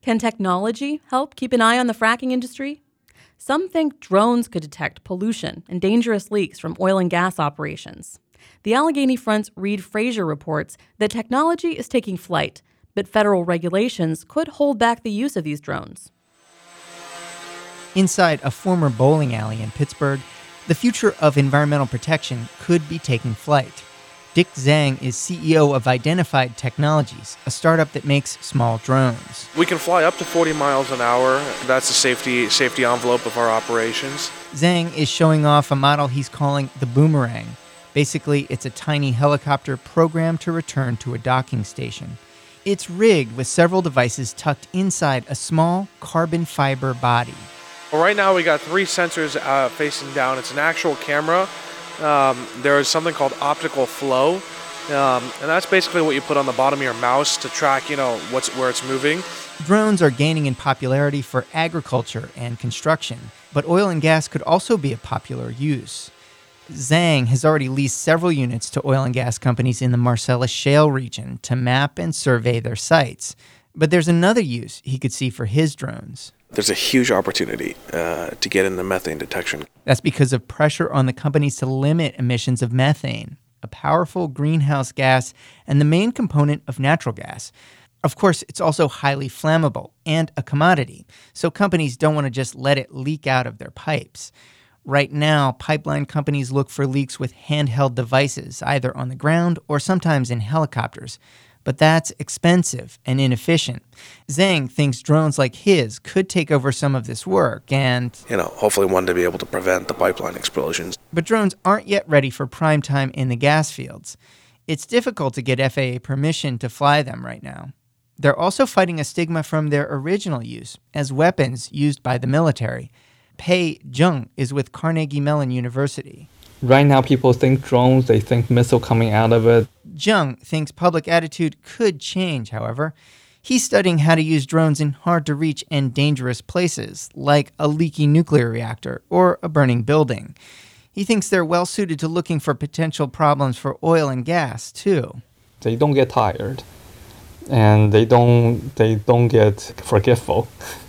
Can technology help keep an eye on the fracking industry? Some think drones could detect pollution and dangerous leaks from oil and gas operations. The Allegheny Front's Reid Frazier reports that technology is taking flight, but federal regulations could hold back the use of these drones. Inside a former bowling alley in Pittsburgh, the future of environmental protection could be taking flight. Dick Zhang is CEO of Identified Technologies, a startup that makes small drones. We can fly up to 40 miles an hour. That's the safety envelope of our operations. Zhang is showing off a model he's calling the Boomerang. Basically, it's a tiny helicopter programmed to return to a docking station. It's rigged with several devices tucked inside a small carbon fiber body. Well, right now we got 3 sensors facing down. It's an actual camera. There is something called optical flow, and that's basically what you put on the bottom of your mouse to track, where it's moving. Drones are gaining in popularity for agriculture and construction, but oil and gas could also be a popular use. Zhang has already leased several units to oil and gas companies in the Marcellus Shale region to map and survey their sites. But there's another use he could see for his drones. There's a huge opportunity to get into methane detection. That's because of pressure on the companies to limit emissions of methane, a powerful greenhouse gas and the main component of natural gas. Of course, it's also highly flammable and a commodity, so companies don't want to just let it leak out of their pipes. Right now, pipeline companies look for leaks with handheld devices, either on the ground or sometimes in helicopters. But that's expensive and inefficient. Zhang thinks drones like his could take over some of this work and, hopefully one to be able to prevent the pipeline explosions. But drones aren't yet ready for prime time in the gas fields. It's difficult to get FAA permission to fly them right now. They're also fighting a stigma from their original use as weapons used by the military. Pei Zheng is with Carnegie Mellon University. Right now, people think drones, they think missile coming out of it. Zheng thinks public attitude could change, however. He's studying how to use drones in hard-to-reach and dangerous places, like a leaky nuclear reactor or a burning building. He thinks they're well-suited to looking for potential problems for oil and gas, too. They don't get tired, and they don't get forgetful,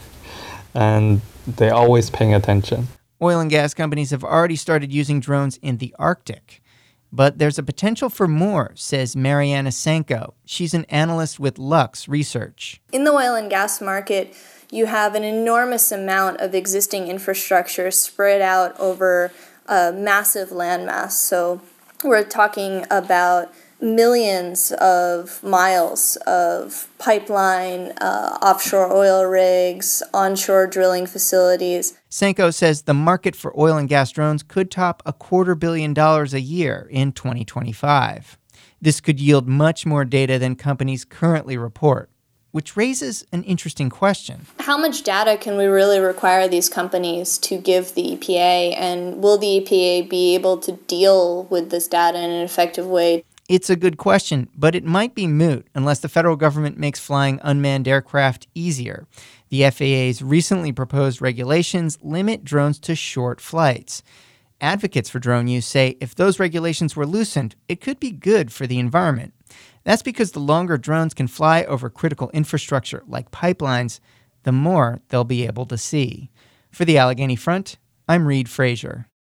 and they're always paying attention. Oil and gas companies have already started using drones in the Arctic. But there's a potential for more, says Mariana Sanko. She's an analyst with Lux Research. In the oil and gas market, you have an enormous amount of existing infrastructure spread out over a massive landmass. So we're talking about millions of miles of pipeline, offshore oil rigs, onshore drilling facilities. Sanko says the market for oil and gas drones could top $250 million a year in 2025. This could yield much more data than companies currently report, which raises an interesting question. How much data can we really require these companies to give the EPA, and will the EPA be able to deal with this data in an effective way? It's a good question, but it might be moot unless the federal government makes flying unmanned aircraft easier. The FAA's recently proposed regulations limit drones to short flights. Advocates for drone use say if those regulations were loosened, it could be good for the environment. That's because the longer drones can fly over critical infrastructure like pipelines, the more they'll be able to see. For the Allegheny Front, I'm Reid Frazier.